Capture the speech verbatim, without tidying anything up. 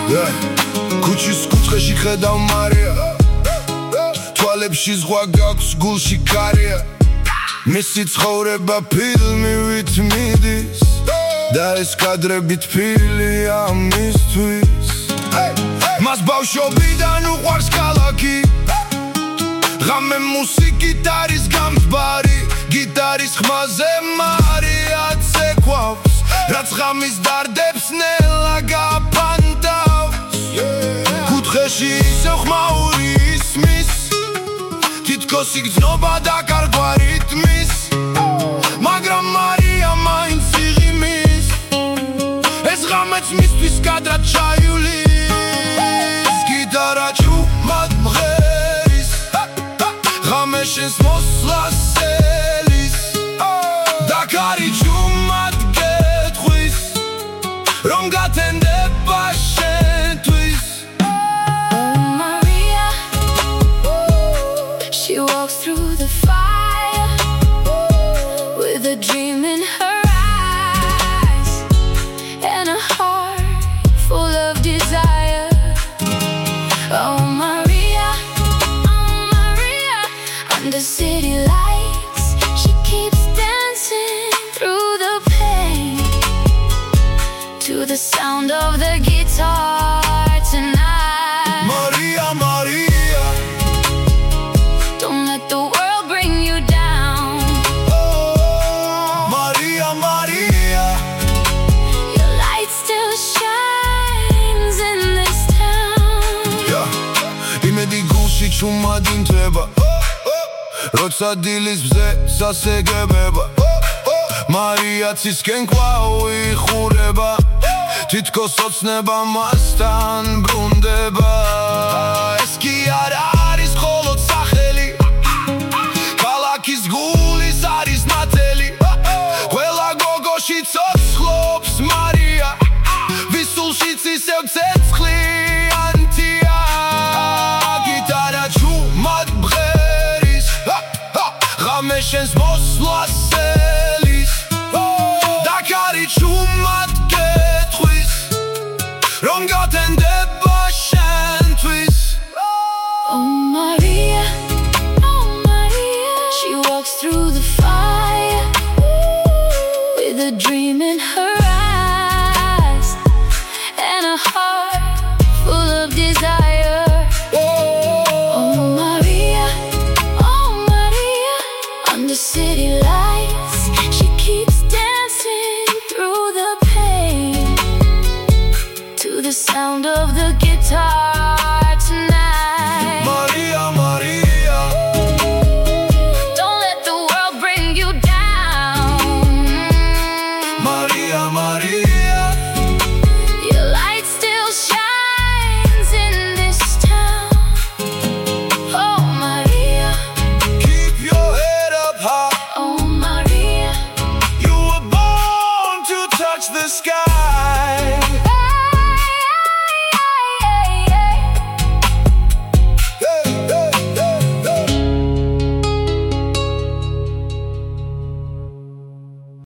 ქუჩის კუთხეში ხედავ მარია, თვალებში ზღვა გაქვს, გულში კარია. მისი ცხოვრება ფილმივით მიდის და ეს კადრები თბილია მისთვის. მას ბავშვობიდან უყვარს ქალაქი, ღამე მუსიკით არის გამთბარი, გიტარის ხმაზე მარია ცეკვავს, რაც ღამის დარდებს ნელა გაფანტავს. კუთხეში ისევ ხმაური ისმის, თითქოს იგრძნობა და კარგვა რიტმის, მაგრამ მარია მაინც იღიმის, ეს ღამეც მისთვის კადრად ჩაივლის. გიტარა ჭუმად მღერის, ღამე შენს მოსვლას ელის, და კარი ჭუმად გეტყვის, რომ გათენდება შენთვის. Oh Maria, she walks through the fire with a dream in her eyes and a heart full of desire. Oh Maria, oh Maria, under city lights she keeps dancing through the pain to the sound of the guitar tonight. Maria, Maria, don't let the world bring you down. oh Maria, Maria, Your light still shines in this town. yeah. იმედი გულში ჭუმად იმთვება, როცა დილის მზე სასეგებება. მარია ცისკენ კვლავ იხურება, თითქოს ოცნება მასთან ბრუნდება. ეს კი არ არის მხოლოდ სახელი, ქალაქის გულის არის ნათელი. ყველა გოგოში ცოცხლობს მარია, ვის სულშიც ისევ ცეცხლიანთია. გიტარა ჭუმად მღერის, ღამე შენს მოსვლას ელის, და კარი ჭუმად გეტყვის, რომ გათენდება შენთვის. Oh Maria, oh Maria, she walks through the fire with a dream in her eyes and a heart full of desire. Oh Maria, oh Maria, under city lights she keeps dancing through the pain to the sound of the guitar tonight. Maria, Maria, Don't let the world bring you down. Maria, Maria, Your light still shines in this town. Oh Maria, keep your head up high. oh Maria, You were born to touch the sky.